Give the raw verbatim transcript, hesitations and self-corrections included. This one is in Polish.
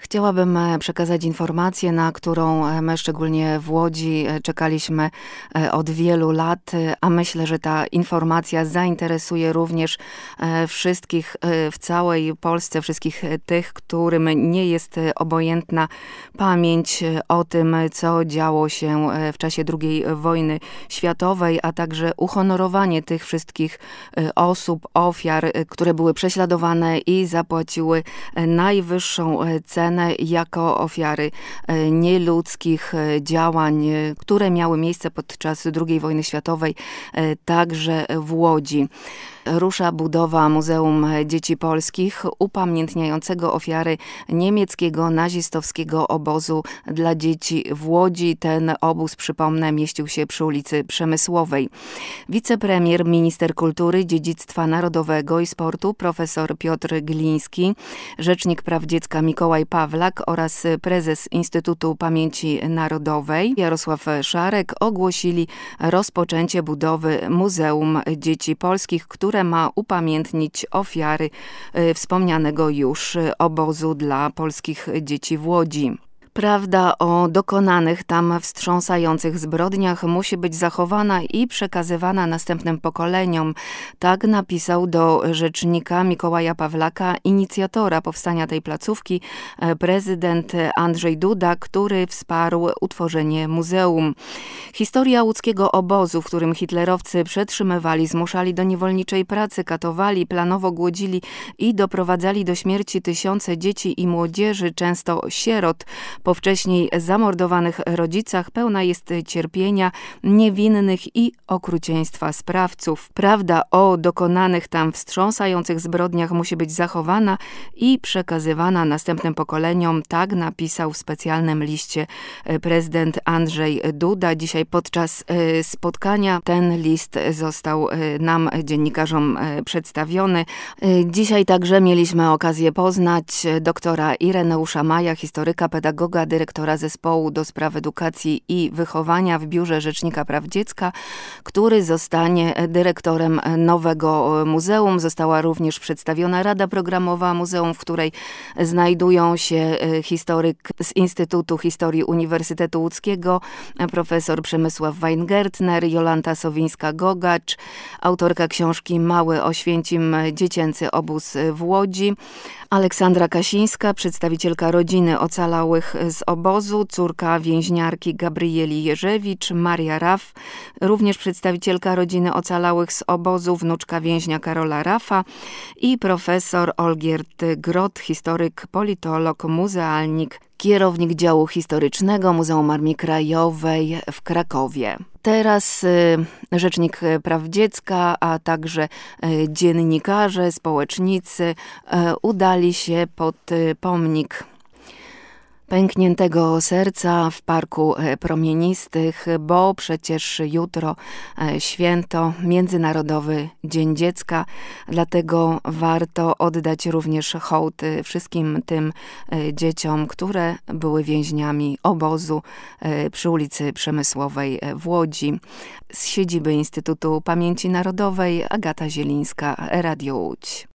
Chciałabym przekazać informację, na którą my, szczególnie w Łodzi, czekaliśmy od wielu lat, a myślę, że ta informacja zainteresuje również wszystkich w całej Polsce, wszystkich tych, którym nie jest obojętna pamięć o tym, co działo się w czasie drugiej wojny światowej, a także uhonorowanie tych wszystkich osób, ofiar, które były prześladowane i zapłaciły najwyższą cenę jako ofiary nieludzkich działań, które miały miejsce podczas drugiej wojny światowej, także w Łodzi. Rusza budowa Muzeum Dzieci Polskich, upamiętniającego ofiary niemieckiego nazistowskiego obozu dla dzieci w Łodzi. Ten obóz, przypomnę, mieścił się przy ulicy Przemysłowej. Wicepremier, minister kultury, dziedzictwa narodowego i sportu profesor Piotr Gliński, rzecznik praw dziecka Mikołaj Pawlak oraz prezes Instytutu Pamięci Narodowej Jarosław Szarek ogłosili rozpoczęcie budowy Muzeum Dzieci Polskich, które ma upamiętnić ofiary wspomnianego już obozu dla polskich dzieci w Łodzi. Prawda o dokonanych tam wstrząsających zbrodniach musi być zachowana i przekazywana następnym pokoleniom. Tak napisał do rzecznika Mikołaja Pawlaka, inicjatora powstania tej placówki, prezydent Andrzej Duda, który wsparł utworzenie muzeum. Historia łódzkiego obozu, w którym hitlerowcy przetrzymywali, zmuszali do niewolniczej pracy, katowali, planowo głodzili i doprowadzali do śmierci tysiące dzieci i młodzieży, często sierot, po wcześniej zamordowanych rodzicach, pełna jest cierpienia niewinnych i okrucieństwa sprawców. Prawda o dokonanych tam wstrząsających zbrodniach musi być zachowana i przekazywana następnym pokoleniom. Tak napisał w specjalnym liście prezydent Andrzej Duda. Dzisiaj podczas spotkania ten list został nam, dziennikarzom, przedstawiony. Dzisiaj także mieliśmy okazję poznać doktora Ireneusza Maja, historyka, pedagoga, dyrektora zespołu do spraw edukacji i wychowania w Biurze Rzecznika Praw Dziecka, który zostanie dyrektorem nowego muzeum. Została również przedstawiona Rada Programowa Muzeum, w której znajdują się historyk z Instytutu Historii Uniwersytetu Łódzkiego, profesor Przemysław Weingertner, Jolanta Sowińska-Gogacz, autorka książki Mały Oświęcim, dziecięcy obóz w Łodzi, Aleksandra Kasińska, przedstawicielka rodziny ocalałych z obozu, córka więźniarki Gabrieli Jerzewicz, Maria Raf, również przedstawicielka rodziny ocalałych z obozu, wnuczka więźnia Karola Rafa i profesor Olgierd Grot, historyk, politolog, muzealnik, kierownik działu historycznego Muzeum Armii Krajowej w Krakowie. Teraz y, Rzecznik Praw Dziecka, a także y, dziennikarze, społecznicy y, udali się pod y, pomnik pękniętego serca w Parku Promienistych, bo przecież jutro święto, Międzynarodowy Dzień Dziecka, dlatego warto oddać również hołd wszystkim tym dzieciom, które były więźniami obozu przy ulicy Przemysłowej w Łodzi. Z siedziby Instytutu Pamięci Narodowej Agata Zielińska, Radio Łódź.